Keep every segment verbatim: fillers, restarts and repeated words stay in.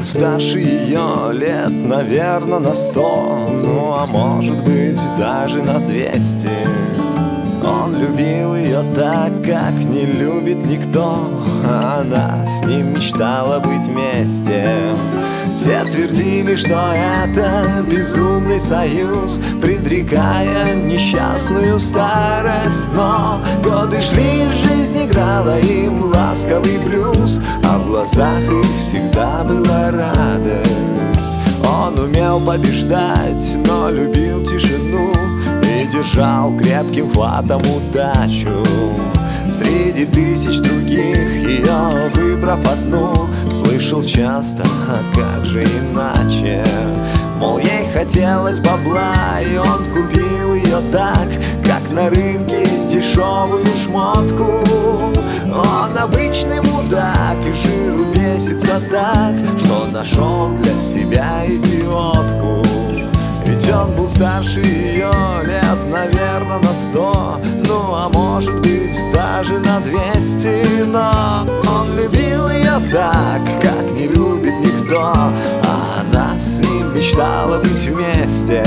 старше ее лет, наверное, на сто, ну а может быть даже на двести. Он любил ее так, как не любит никто, а она с ним мечтала быть вместе. Все твердили, что это безумный союз, предрекая несчастную старость. Но годы шли, жизнь играла им ласковый блюз, а в глазах их всегда была радость. Он умел побеждать, но любил тишину и держал крепким хватом удачу. Среди тысяч других, ее выбрав одну, слышал часто, а как же иначе? Мол, ей хотелось бабла, и он купил ее так, как на рынке дешевую шмотку. Он обычный мудак и жиру бесится так, что нашел для себя идиотку. Ведь он был старше ее лет, наверное, на сто, ну а может быть даже на двести. Но он любил ее так, как не любит никто, а она с ним мечтала быть вместе.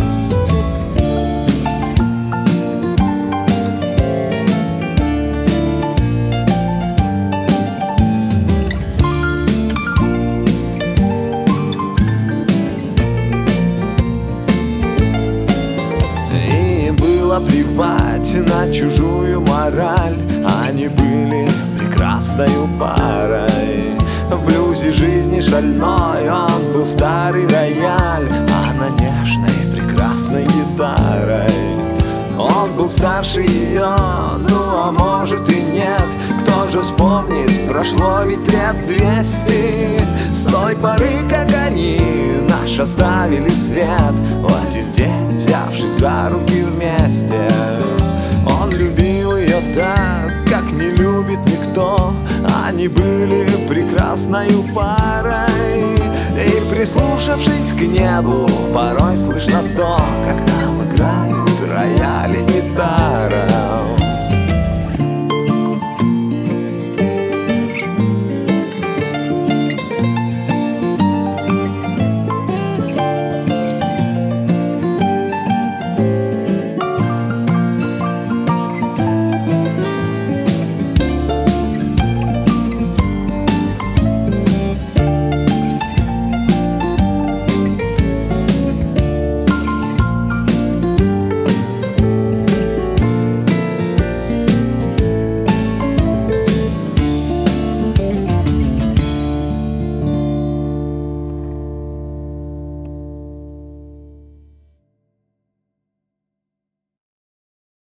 Плевать на чужую мораль, они были прекрасной парой. В блюзе жизни шальной он был старый рояль, а на нежной прекрасной гитарой. Он был старше ее, ну а может и нет, кто же вспомнит, прошло ведь лет двести. С той поры, как они наш оставили свет, в один день взявшись за руки вместе. Он любил ее так, как не любит никто, они были прекрасною парой. И прислушавшись к небу, порой слышно то, как там играют рояль и гитара.